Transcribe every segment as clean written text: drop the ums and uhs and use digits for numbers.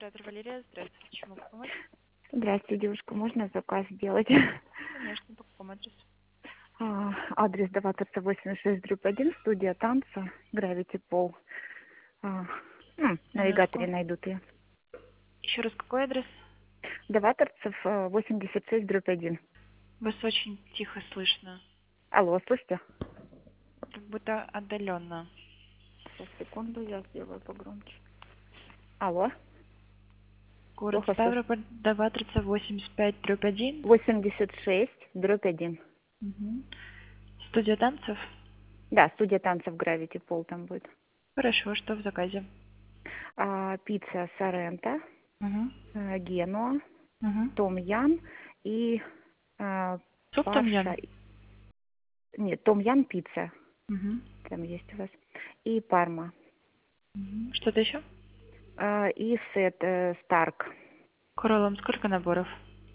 Оператор Валерия, здравствуйте. Чем могу помочь? Здравствуйте, девушка, можно заказ сделать? Конечно, по какому адресу? Адрес Даваторца 86/1, студия танца, Gravity Pole. В Минутку. навигаторе найдут ее. Еще раз, какой адрес? Даваторцев 86/1. Вас очень тихо слышно. Алло, слышите? Как будто отдаленно. Сейчас, секунду, я сделаю погромче. Алло, Город плохо слышно. Ставрополь, Даватрица, 85/1. 86/1. Угу. Студия танцев? Да, студия танцев Gravity Pole там будет. Хорошо, что в заказе? Пицца Соренто, Угу. Генуа, Угу. Том Ям и Суп том Паша. ям? Нет, Том Ям пицца. Угу. Там есть у вас. И Парма. Угу. Что-то еще? И сет Старк. Королом сколько наборов?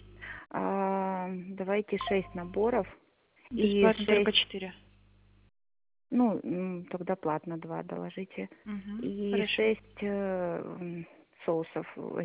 Давайте 6 наборов. И Бесплатно только 6, 4. ну, тогда платно 2 доложите. Угу. И Хорошо. 6 соусов,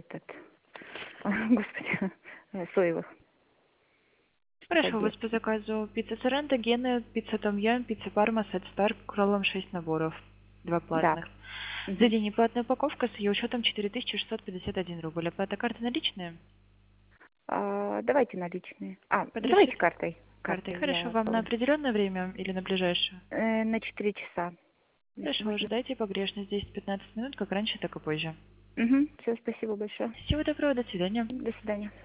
господи, соевых. Хорошо, у вас по Спагетти. заказу пицца Соренто, Гена, пицца Том Ям, пицца Парма, сет Старк, кроллом 6 наборов. 2 Да. платных. За Мгм. день неплатная упаковка с ее учетом 4651 рубль. Оплата карты наличная? Давайте наличные. Под Давайте расчет? картой. Картой. Картой Хорошо. я Вам на определенное время или на ближайшее? на 4 часа, если Хорошо, можно. ожидайте погрешность 10-15 минут, как раньше, так и позже. Все, спасибо большое. Всего доброго, до свидания. До свидания.